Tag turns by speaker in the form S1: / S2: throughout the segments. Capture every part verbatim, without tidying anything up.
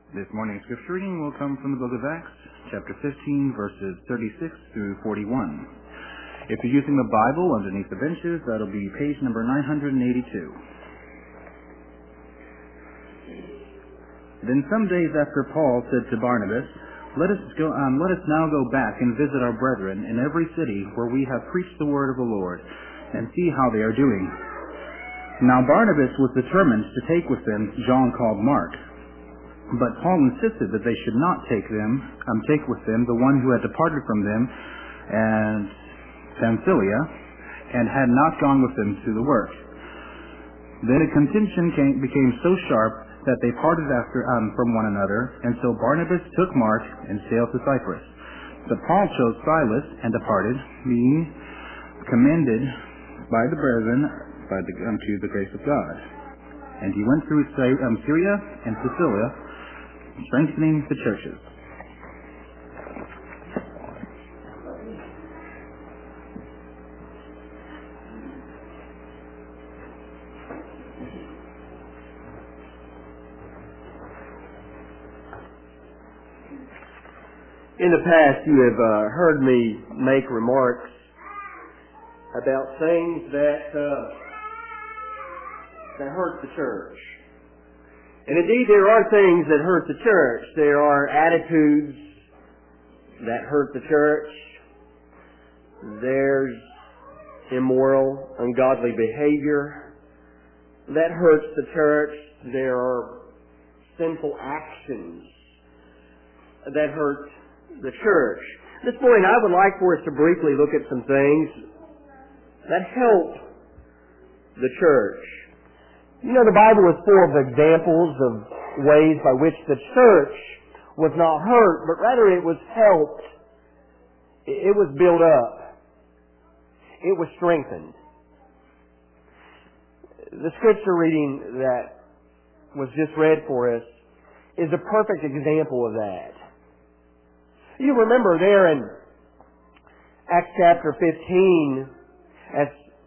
S1: This morning's scripture reading will come from the book of Acts, chapter fifteen, verses thirty-six through forty-one. If you're using the Bible underneath the benches, that'll be page number nine hundred eighty-two. Then some days after Paul said to Barnabas, Let us go um, let us now go back and visit our brethren in every city where we have preached the word of the Lord, and see how they are doing. Now Barnabas was determined to take with them John called Mark. But Paul insisted that they should not take them, um, take with them the one who had departed from them, and Pamphylia, and had not gone with them to the work. Then a contention came, became so sharp that they parted after um, from one another, and so Barnabas took Mark and sailed to Cyprus. But Paul chose Silas and departed, being commended by the brethren by the, um, to the grace of God. And he went through um, Syria and Sicilia, strengthening the churches.
S2: In the past, you have uh, heard me make remarks about things that uh, that hurt the church. And indeed, there are things that hurt the church. There are attitudes that hurt the church. There's immoral, ungodly behavior that hurts the church. There are sinful actions that hurt the church. At this point, I would like for us to briefly look at some things that help the church. You know, the Bible is full of examples of ways by which the church was not hurt, but rather it was helped. It was built up. It was strengthened. The scripture reading that was just read for us is a perfect example of that. You remember there in Acts chapter fifteen, as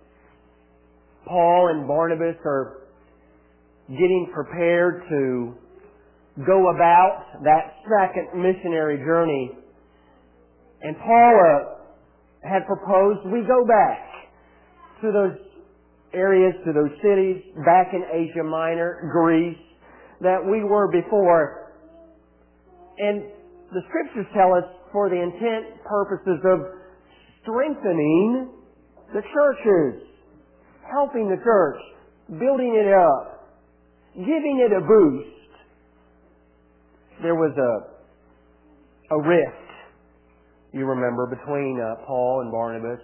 S2: Paul and Barnabas are getting prepared to go about that second missionary journey, and Paul uh, had proposed we go back to those areas, to those cities back in Asia Minor, Greece, that we were before. And the scriptures tell us for the intent purposes of strengthening the churches, helping the church, building it up, giving it a boost. There was a, a rift, you remember, between uh, Paul and Barnabas.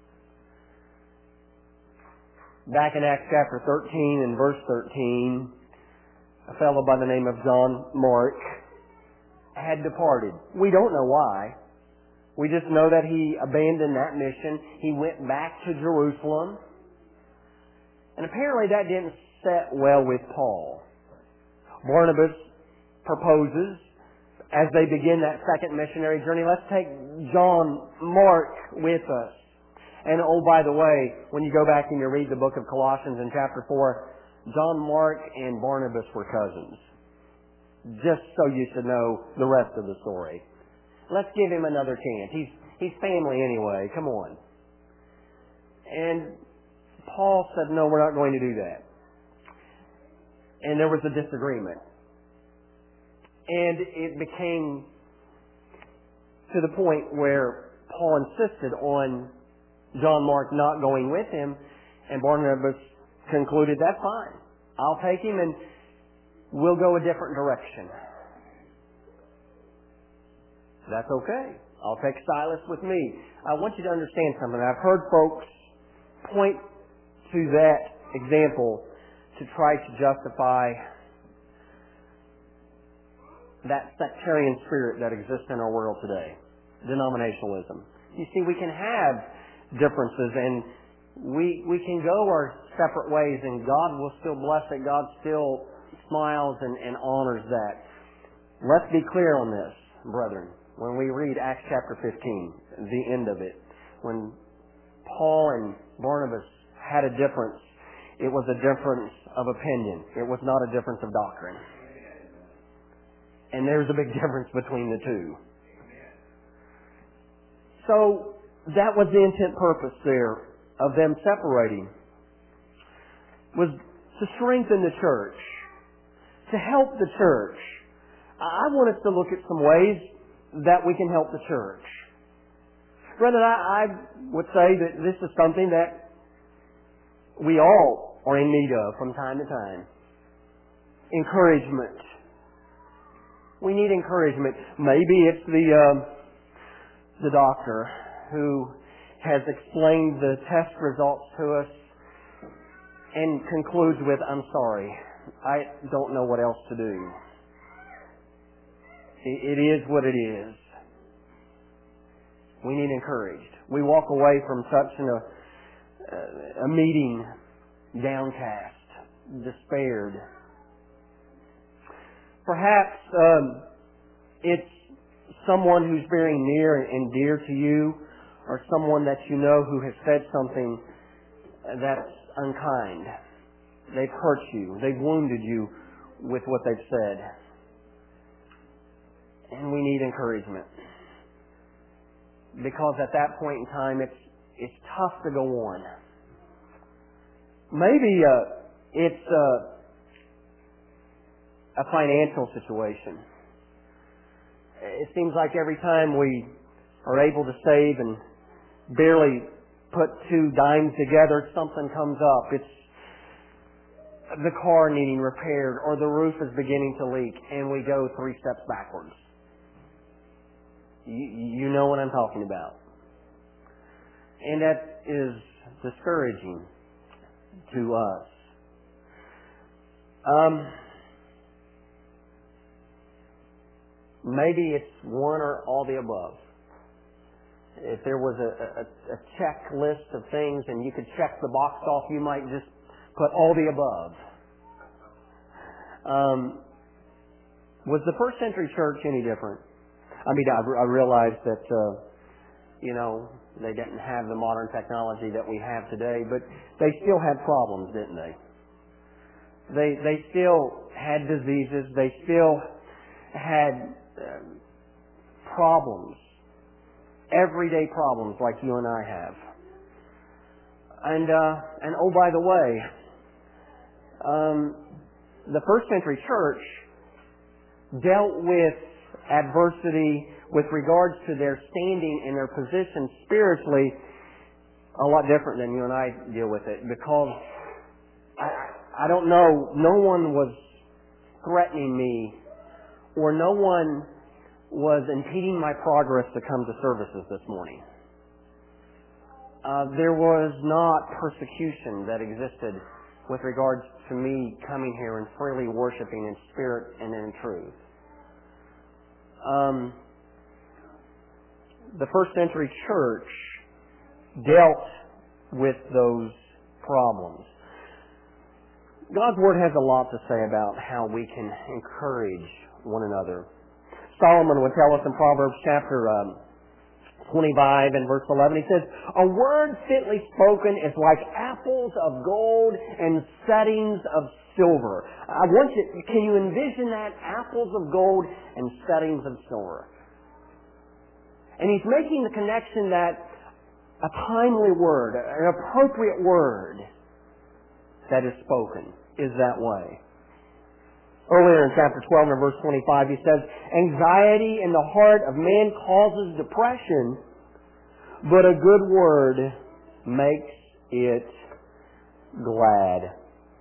S2: Back in Acts chapter thirteen and verse thirteen, a fellow by the name of John Mark had departed. We don't know why. We just know that he abandoned that mission. He went back to Jerusalem. And apparently that didn't set well with Paul. Barnabas proposes, as they begin that second missionary journey, let's take John Mark with us. And oh, by the way, when you go back and you read the book of Colossians in chapter four, John Mark and Barnabas were cousins. Just so you should know the rest of the story. Let's give him another chance. He's, he's family anyway. Come on. And Paul said, no, we're not going to do that. And there was a disagreement. And it became to the point where Paul insisted on John Mark not going with him, and Barnabas concluded, that's fine. I'll take him and we'll go a different direction. That's okay. I'll take Silas with me. I want you to understand something. I've heard folks point to that example to try to justify that sectarian spirit that exists in our world today. Denominationalism. You see, we can have differences and we we can go our separate ways and God will still bless it. God still smiles and, and honors that. Let's be clear on this, brethren. When we read Acts chapter fifteen, the end of it, when Paul and Barnabas had a difference, it was a difference of opinion. It was not a difference of doctrine. And there's a big difference between the two. So that was the intent purpose there of them separating, was to strengthen the church, to help the church. I want us to look at some ways that we can help the church. Brethren, I, I would say that this is something that we all are in need of from time to time. Encouragement. We need encouragement. Maybe it's the um, the doctor who has explained the test results to us and concludes with, "I'm sorry, I don't know what else to do. It is what it is." We need encouraged. We walk away from such an, a, a meeting downcast, despaired. Perhaps um, it's someone who's very near and dear to you, or someone that you know who has said something that's unkind. They've hurt you. They've wounded you with what they've said. And we need encouragement. Because at that point in time, it's it's tough to go on. Maybe uh, it's uh, a financial situation. It seems like every time we are able to save and barely put two dimes together, something comes up. It's the car needing repaired, or the roof is beginning to leak, and we go three steps backwards. You, you know what I'm talking about. And that is discouraging to us. Um, maybe it's one or all the above. If there was a, a, a checklist of things and you could check the box off, you might just put all the above. Um, was the first century church any different? I mean, I, I realized that, uh, you know, they didn't have the modern technology that we have today, but they still had problems, didn't they? They they still had diseases. They still had um, problems, everyday problems like you and I have. And uh, and oh, by the way, um, the first century church dealt with adversity with regards to their standing and their position spiritually a lot different than you and I deal with it, because I, I don't know, no one was threatening me, or no one was impeding my progress to come to services this morning. Uh, there was not persecution that existed with regards to me coming here and freely worshiping in spirit and in truth. Um, the first century church dealt with those problems. God's Word has a lot to say about how we can encourage one another. Solomon would tell us in Proverbs chapter um, twenty-five and verse eleven, he says, "A word fitly spoken is like apples of gold and settings of silver." I want you, can you envision that? Apples of gold and settings of silver. And he's making the connection that a timely word, an appropriate word that is spoken is that way. Earlier in chapter twelve and verse twenty-five, he says, "Anxiety in the heart of man causes depression, but a good word makes it glad."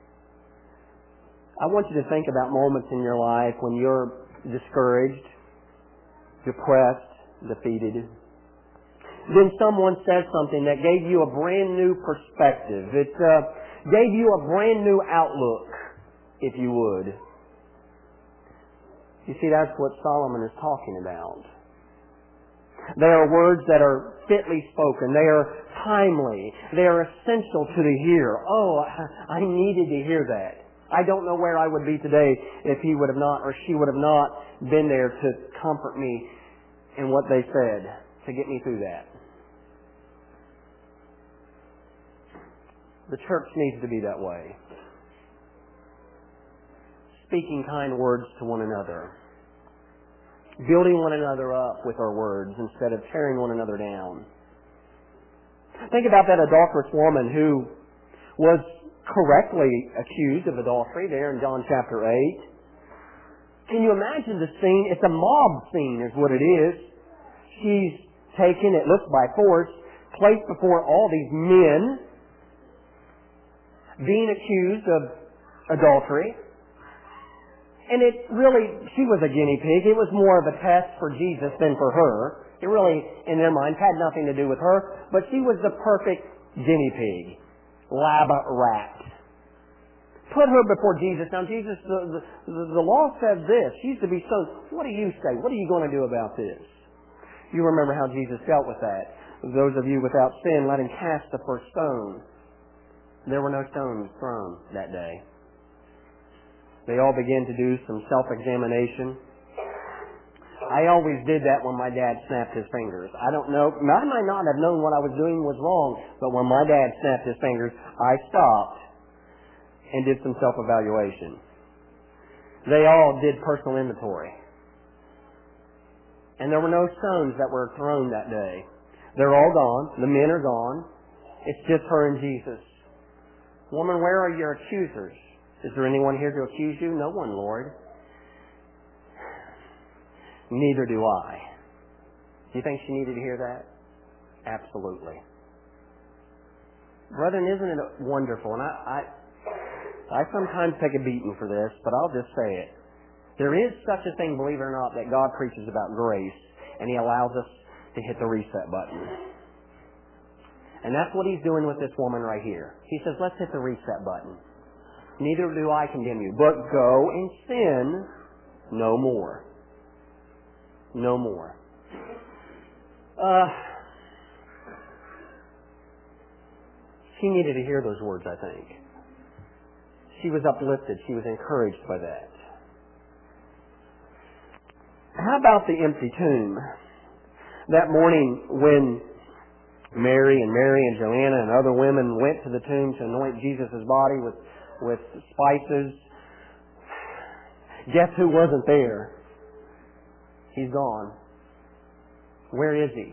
S2: I want you to think about moments in your life when you're discouraged, depressed, defeated. Then someone says something that gave you a brand new perspective. It uh, gave you a brand new outlook, if you would. You see, that's what Solomon is talking about. They are words that are fitly spoken. They are timely. They are essential to the hearer. Oh, I needed to hear that. I don't know where I would be today if he would have not, or she would have not been there to comfort me in what they said, to get me through that. The church needs to be that way. Speaking kind words to one another. building one another up with our words instead of tearing one another down. Think about that adulterous woman who was correctly accused of adultery there in John chapter eight. Can you imagine the scene? It's a mob scene is what it is. She's taken, it looks by force, placed before all these men, being accused of adultery. And it really, she was a guinea pig. It was more of a test for Jesus than for her. It really, in their minds, had nothing to do with her. But she was the perfect guinea pig. Lab rat. Put her before Jesus. Now, Jesus, the, the, the law says this. She's to be stoned. What do you say? What are you going to do about this? You remember how Jesus dealt with that. Those of you without sin, let him cast the first stone. There were no stones thrown that day. They all began to do some self-examination. I always did that when my dad snapped his fingers. I don't know, I might not have known what I was doing was wrong, but when my dad snapped his fingers, I stopped and did some self-evaluation. They all did personal inventory. And there were no stones that were thrown that day. They're all gone. The men are gone. It's just her and Jesus. Woman, where are your accusers? Is there anyone here to accuse you? No one, Lord. Neither do I. Do you think she needed to hear that? Absolutely. Brethren, isn't it wonderful? And I, I, I sometimes take a beating for this, but I'll just say it. There is such a thing, believe it or not, that God preaches about grace, and He allows us to hit the reset button. And that's what He's doing with this woman right here. He says, let's hit the reset button. Neither do I condemn you, but go and sin no more. No more. Uh, she needed to hear those words, I think. She was uplifted. She was encouraged by that. How about the empty tomb? That morning when Mary and Mary and Joanna and other women went to the tomb to anoint Jesus' body with, with spices, guess who wasn't there? He's gone. Where is He?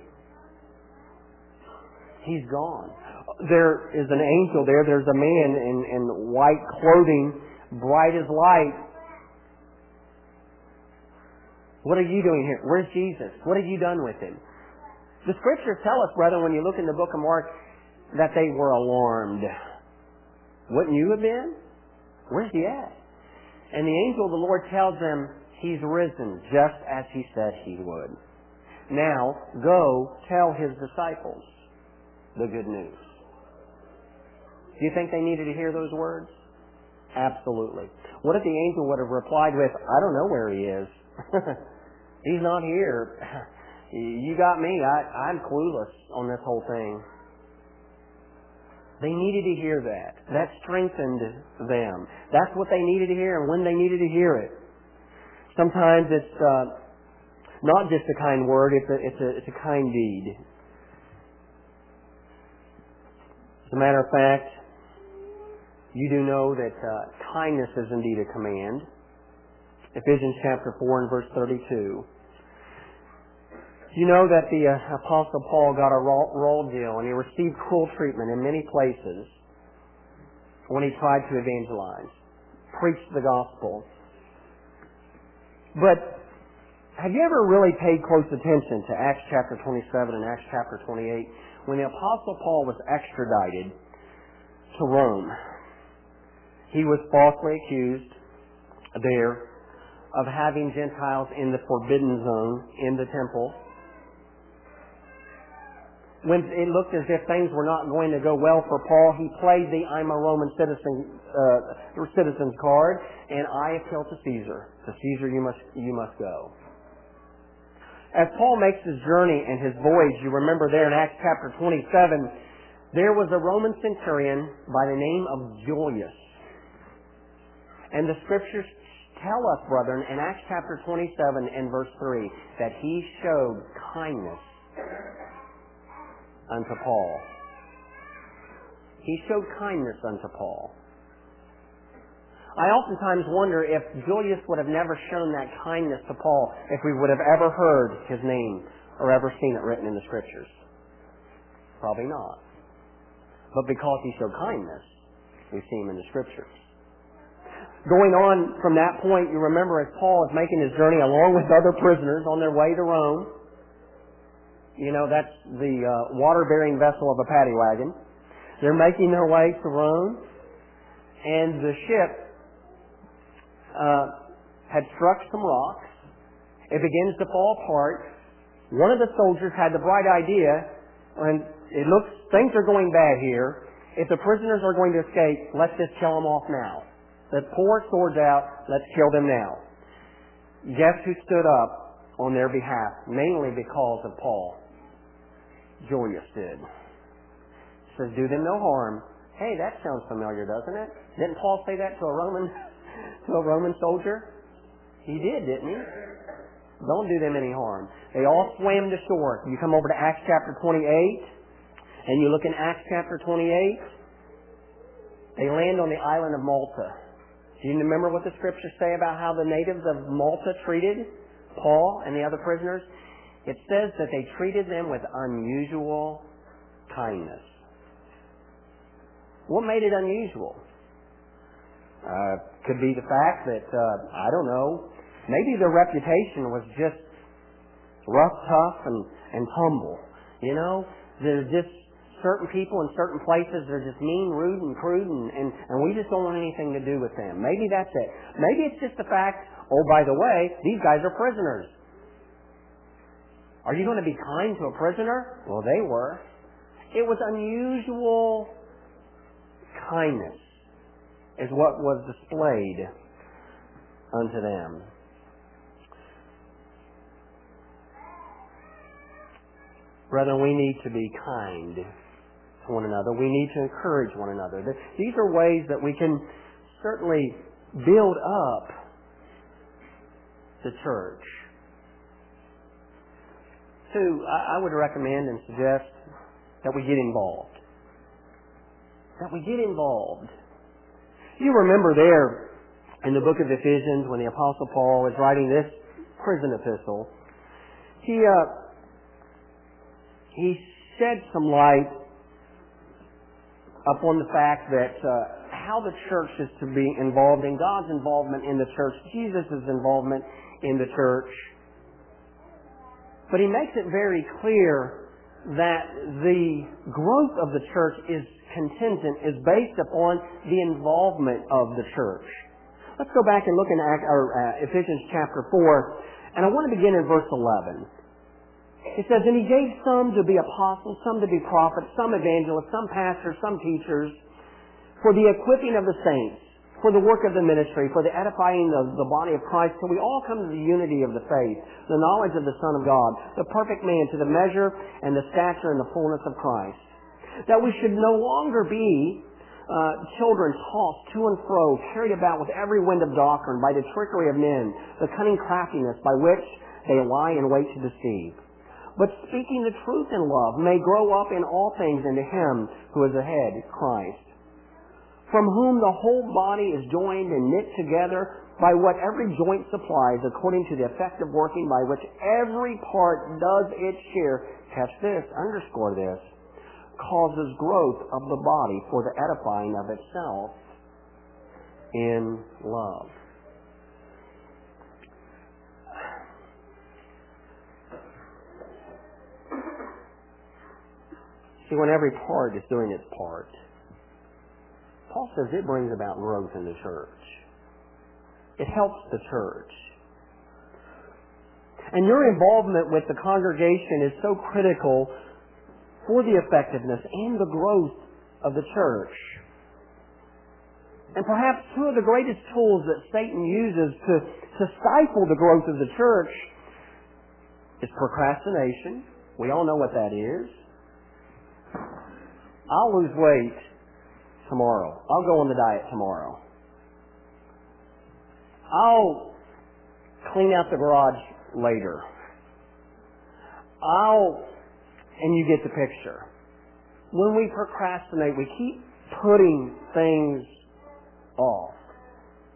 S2: He's gone. There is an angel there. There's a man in, in white clothing, bright as light. What are you doing here? Where's Jesus? What have you done with Him? The Scriptures tell us, brethren, when you look in the book of Mark, that they were alarmed. Wouldn't you have been? Where's He at? And the angel of the Lord tells them, He's risen, just as He said He would. Now, go tell His disciples the good news. Do you think they needed to hear those words? Absolutely. What if the angel would have replied with, I don't know where He is. He's not here. You got me. I, I'm clueless on this whole thing. They needed to hear that. That strengthened them. That's what they needed to hear and when they needed to hear it. Sometimes it's uh, not just a kind word, it's a, it's, a, it's a kind deed. As a matter of fact, you do know that uh, kindness is indeed a command. Ephesians chapter four and verse thirty-two. You know that the uh, Apostle Paul got a raw, raw deal and he received cruel treatment in many places when he tried to evangelize, preach the gospel. But have you ever really paid close attention to Acts chapter twenty-seven and Acts chapter twenty-eight when the Apostle Paul was extradited to Rome? He was falsely accused there of having Gentiles in the forbidden zone in the temple. When it looked as if things were not going to go well for Paul, he played the I'm a Roman citizen uh, citizen's card, and I appeal to Caesar. To Caesar you must you must go. As Paul makes his journey and his voyage, you remember there in Acts chapter twenty-seven, there was a Roman centurion by the name of Julius. And the Scriptures tell us, brethren, in Acts chapter twenty-seven and verse three, that he showed kindness unto Paul. He showed kindness unto Paul. I oftentimes wonder if Julius would have never shown that kindness to Paul if we would have ever heard his name or ever seen it written in the Scriptures. Probably not. But because he showed kindness, we see him in the Scriptures. Going on from that point, you remember as Paul is making his journey along with other prisoners on their way to Rome. You know, that's the uh, water-bearing vessel of a paddy wagon. They're making their way to Rome, and the ship uh, had struck some rocks. It begins to fall apart. One of the soldiers had the bright idea, and it looks, things are going bad here. If the prisoners are going to escape, let's just kill them off now. Let's pull our swords out, let's kill them now. Guess who stood up on their behalf, mainly because of Paul? Julius did. He says, do them no harm. Hey, that sounds familiar, doesn't it? Didn't Paul say that to a Roman to a Roman soldier? He did, didn't he? Don't do them any harm. They all swam to shore. You come over to Acts chapter twenty-eight, and you look in Acts chapter twenty-eight, they land on the island of Malta. Do you remember what the Scriptures say about how the natives of Malta treated Paul and the other prisoners? It says that they treated them with unusual kindness. What made it unusual? Uh, could be the fact that, uh, I don't know, maybe their reputation was just rough, tough, and, and humble. You know, there's just certain people in certain places, they're just mean, rude, and crude, and, and, and we just don't want anything to do with them. Maybe that's it. Maybe it's just the fact, oh, by the way, these guys are prisoners. Are you going to be kind to a prisoner? Well, they were. It was unusual kindness is what was displayed unto them. Brethren, we need to be kind to one another. We need to encourage one another. These are ways that we can certainly build up the church. Two, I would recommend and suggest that we get involved. That we get involved. You remember there in the book of Ephesians when the Apostle Paul is writing this prison epistle, he uh, he shed some light upon the fact that uh, how the church is to be involved in God's involvement in the church, Jesus' involvement in the church. But he makes it very clear that the growth of the church is contingent, is based upon the involvement of the church. Let's go back and look in Ephesians chapter four, and I want to begin in verse eleven. It says, and he gave some to be apostles, some to be prophets, some evangelists, some pastors, some teachers, for the equipping of the saints, for the work of the ministry, for the edifying of the body of Christ, till we all come to the unity of the faith, the knowledge of the Son of God, the perfect man, to the measure and the stature and the fullness of Christ. That we should no longer be uh, children tossed to and fro, carried about with every wind of doctrine, by the trickery of men, the cunning craftiness by which they lie in wait to deceive. But speaking the truth in love, may grow up in all things into Him who is the head, Christ, from whom the whole body is joined and knit together by what every joint supplies, according to the effective working by which every part does its share. Catch this, underscore this, causes growth of the body for the edifying of itself in love. See, when every part is doing its part, Paul says it brings about growth in the church. It helps the church. And your involvement with the congregation is so critical for the effectiveness and the growth of the church. And perhaps two of the greatest tools that Satan uses to, to stifle the growth of the church is procrastination. We all know what that is. I'll lose weight tomorrow. I'll go on the diet tomorrow. I'll clean out the garage later. I'll, and you get the picture. When we procrastinate, we keep putting things off.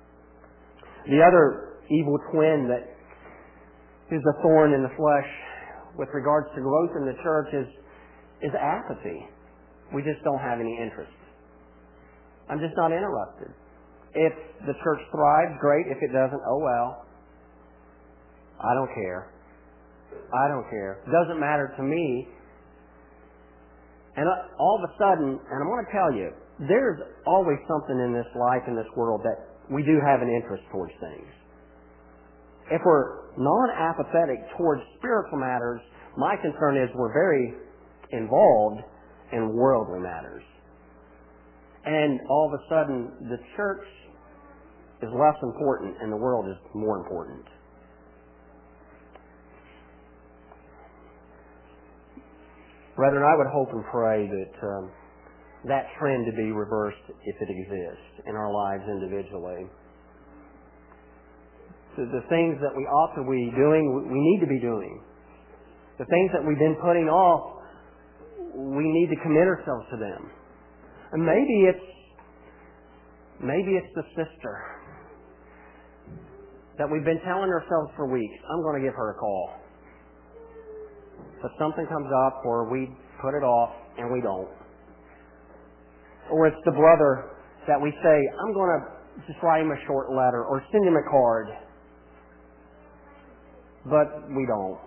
S2: The other evil twin that is a thorn in the flesh with regards to growth in the church is, is apathy. We just don't have any interest. I'm just not interested. If the church thrives, great. If it doesn't, oh well. I don't care. I don't care. It doesn't matter to me. And all of a sudden, and I'm going to tell you, there's always something in this life, in this world, that we do have an interest towards things. If we're non-apathetic towards spiritual matters, my concern is we're very involved in worldly matters. And all of a sudden, the church is less important and the world is more important. Brethren, I would hope and pray that um, that trend to be reversed if it exists in our lives individually. So the things that we ought to be doing, we need to be doing. The things that we've been putting off, we need to commit ourselves to them. And maybe it's maybe it's the sister that we've been telling ourselves for weeks, I'm going to give her a call. But something comes up or we put it off and we don't. Or it's the brother that we say, I'm going to just write him a short letter or send him a card. But we don't.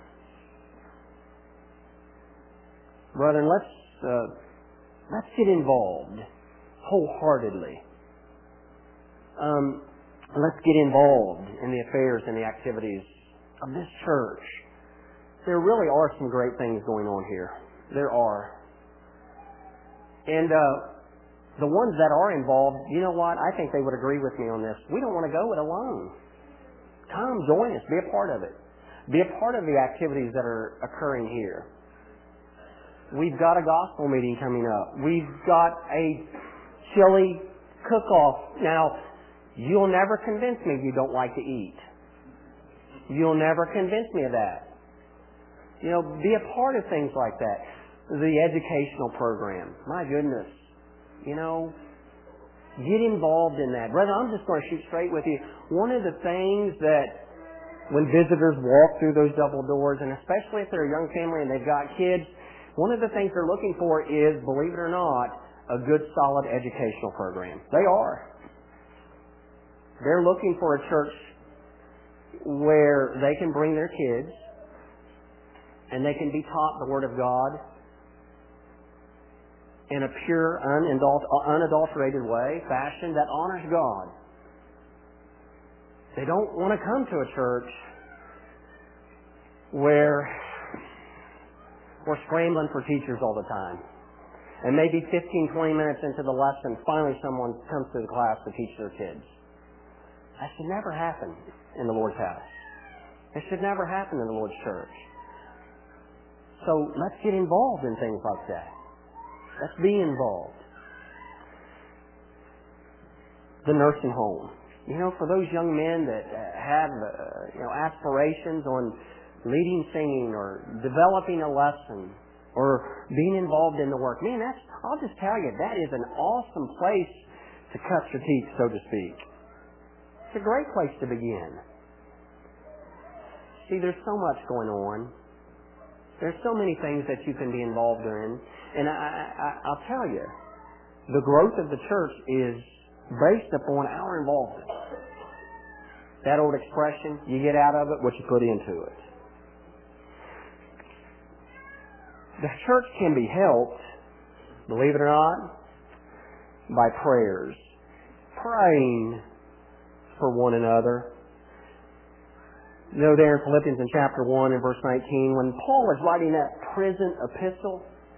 S2: Brethren, let's uh, let's get involved wholeheartedly. Um, let's get involved in the affairs and the activities of this church. There really are some great things going on here. There are. And uh, the ones that are involved, you know what? I think they would agree with me on this. We don't want to go it alone. Come, join us. Be a part of it. Be a part of the activities that are occurring here. We've got a gospel meeting coming up. We've got a chili cook-off. Now, you'll never convince me you don't like to eat. You'll never convince me of that. You know, be a part of things like that. The educational program. My goodness. You know, get involved in that. Brother, I'm just going to shoot straight with you. One of the things that when visitors walk through those double doors, and especially if they're a young family and they've got kids, one of the things they're looking for is, believe it or not, a good, solid educational program. They are. They're looking for a church where they can bring their kids and they can be taught the Word of God in a pure, unadulterated way, fashion that honors God. They don't want to come to a church where we're scrambling for teachers all the time. And maybe fifteen, twenty minutes into the lesson, finally someone comes to the class to teach their kids. That should never happen in the Lord's house. It should never happen in the Lord's church. So let's get involved in things like that. Let's be involved. The nursing home. You know, for those young men that have uh, you know aspirations on leading singing or developing a lesson or being involved in the work, man, that's I'll just tell you, that is an awesome place to cut your teeth, so to speak. It's a great place to begin. See, there's so much going on. There's so many things that you can be involved in. And I, I, I'll tell you, the growth of the church is based upon our involvement. That old expression, you get out of it what you put into it. The church can be helped, believe it or not, by prayers. Praying for one another. You know, there in Philippians in chapter one and verse nineteen, when Paul was writing that prison epistle,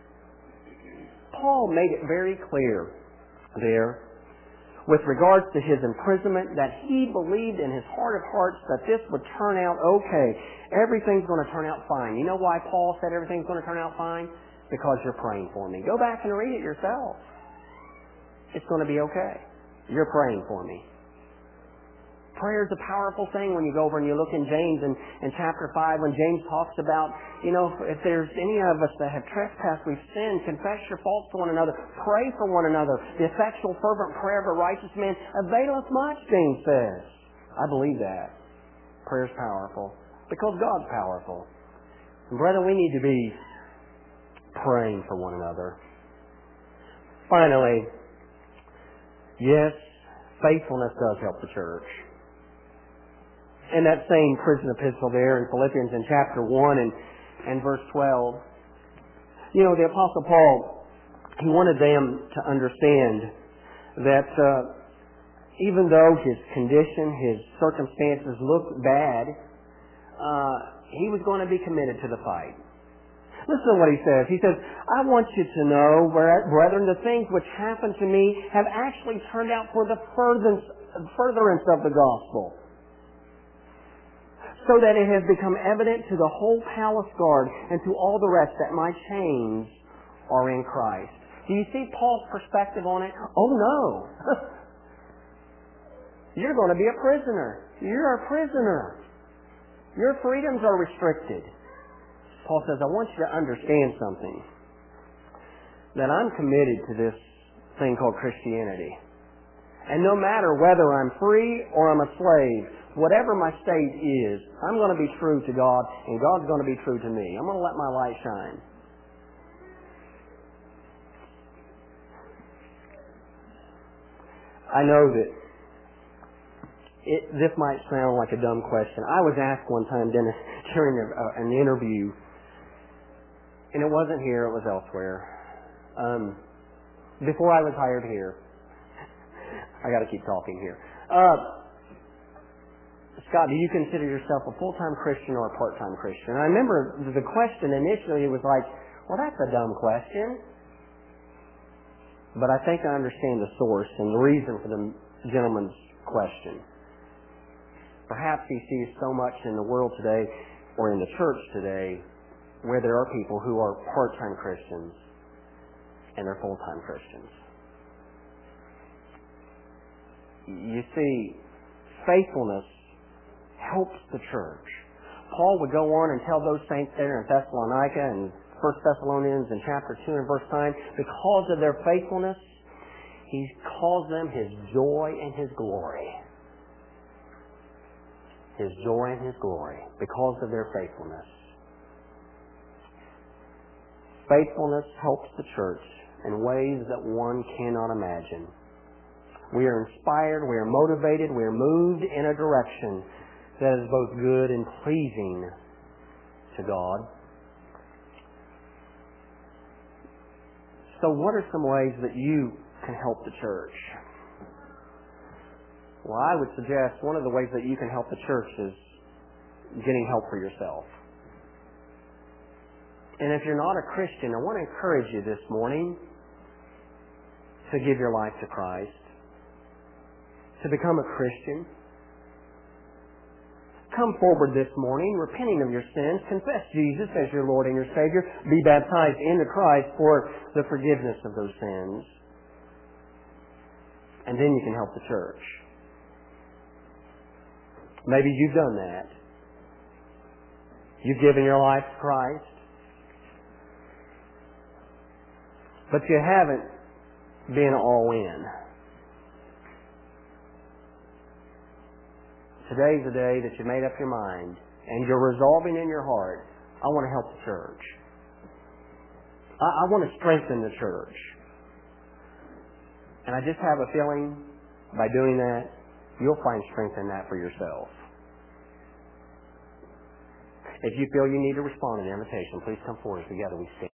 S2: Paul made it very clear there with regards to his imprisonment that he believed in his heart of hearts that this would turn out okay. Everything's going to turn out fine. You know why Paul said everything's going to turn out fine? Because you're praying for me. Go back and read it yourself. It's going to be okay. You're praying for me. Prayer is a powerful thing when you go over and you look in James in, in chapter five when James talks about, you know, if there's any of us that have trespassed, we've sinned, confess your faults to one another, pray for one another. The effectual fervent prayer of a righteous man availeth much, James says. I believe that. Prayer's powerful because God's powerful. And brethren, we need to be praying for one another. Finally, yes, faithfulness does help the church. In that same prison epistle there in Philippians in chapter one and, and verse twelve, you know, the Apostle Paul, he wanted them to understand that uh, even though his condition, his circumstances looked bad, uh, he was going to be committed to the fight. Listen to what he says. He says, I want you to know, brethren, the things which happened to me have actually turned out for the furtherance, furtherance of the gospel, so that it has become evident to the whole palace guard and to all the rest that my chains are in Christ. Do you see Paul's perspective on it? Oh no. You're going to be a prisoner. You're a prisoner. Your freedoms are restricted. Paul says, I want you to understand something. That I'm committed to this thing called Christianity. And no matter whether I'm free or I'm a slave, whatever my state is, I'm going to be true to God, and God's going to be true to me. I'm going to let my light shine. I know that it, this might sound like a dumb question. I was asked one time, Dennis, during a, uh, an interview, and it wasn't here, it was elsewhere. Um, before I was hired here, I got to keep talking here. Uh, Scott, do you consider yourself a full-time Christian or a part-time Christian? And I remember the question initially was like, well, that's a dumb question. But I think I understand the source and the reason for the gentleman's question. Perhaps he sees so much in the world today or in the church today where there are people who are part-time Christians and they're full-time Christians. You see, faithfulness helps the church. Paul would go on and tell those saints there in Thessalonica and First Thessalonians in chapter two and verse nine, because of their faithfulness, he calls them his joy and his glory. His joy and his glory because of their faithfulness. Faithfulness helps the church in ways that one cannot imagine. We are inspired, we are motivated, we are moved in a direction that is both good and pleasing to God. So what are some ways that you can help the church? Well, I would suggest one of the ways that you can help the church is getting help for yourself. And if you're not a Christian, I want to encourage you this morning to give your life to Christ, to become a Christian. Come forward this morning, repenting of your sins, confess Jesus as your Lord and your Savior, be baptized into Christ for the forgiveness of those sins. And then you can help the church. Maybe you've done that. You've given your life to Christ. But you haven't been all in. Today's the day that you made up your mind and you're resolving in your heart, I want to help the church. I, I want to strengthen the church. And I just have a feeling by doing that, you'll find strength in that for yourself. If you feel you need to respond to the invitation, please come forward together. We stand.